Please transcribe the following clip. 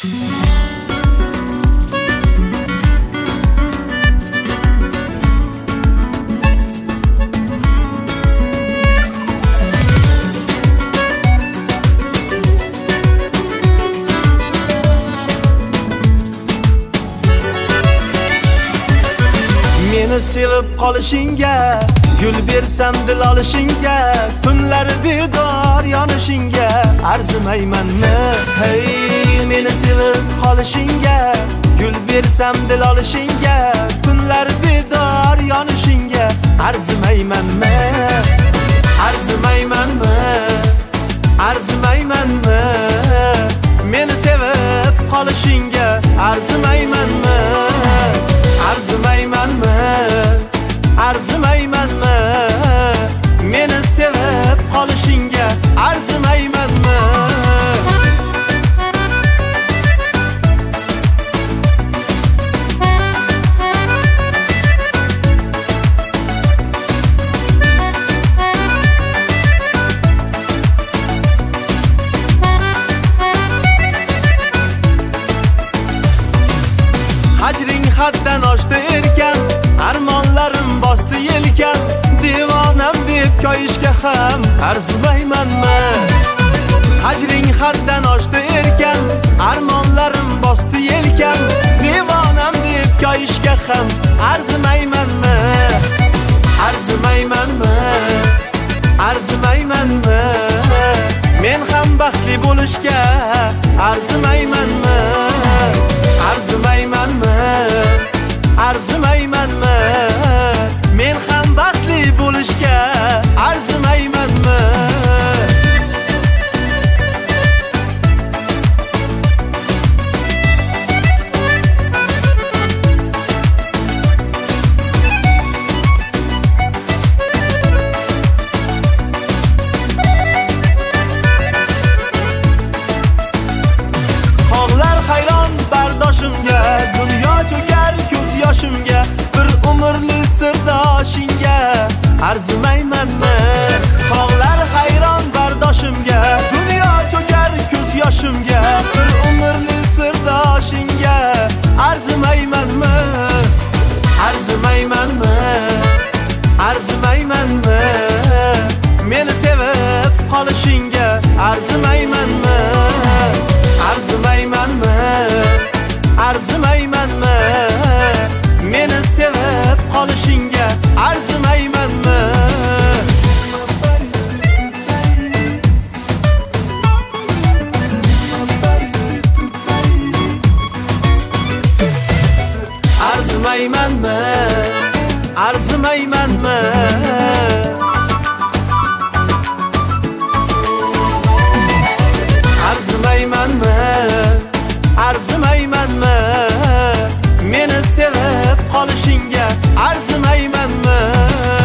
Meni sevib qolishingga, gul bersam dil olishingga, tunlar bedor yonishingga arzimaymanmi? Hey, meni sevib qolishingga, gul bersam dil olishingga, tunlar bedor yonishingga arzimaymanmi? Arzimaymanmi? Arzimaymanmi? Meni sevib qolishingga arzimaymanmi? Arzimaymanmi? Arzimaymanmi? Meni sevib qolishingga arzimaymanmi? Hajring haddan oshdi erkan, armonlarim bosdi yelkan, devonam deb koyishga ham arzimaymanmi? Hajring haddan oshdi erkan, armonlarim bosdi yelkan, devonam deb koyishga ham arzimaymanmi? Arzimaymanmi? Arzimaymanmi? Men ham baxtli bo'lishga arzimaymanmi? Arzimaymanmi? Arzimaymanmi? Men ham baxtli bo'lishga arzimaymanmi? Dunyo cho'kar ko'z yoshimga, bir umrli sirdoshingga arzimaymanmi? Tog'lar hayron bardoshimga, dunyo cho'kar ko'z yoshimga, bir umrli sirdoshingga arzimaymanmi? Arzimaymanmi? Arzimaymanmi? Meni sevib qolishingga arzimaymanmi? Arzimaymanmi? Arzimaymanmi? Meni sevib qolishingga arzimaymanmi? Arzimaymanmi? Arzimaymanmi? Arzimaymanmi? Arzimaymanmi? Meni sevib qolishingga arzimaymanmi?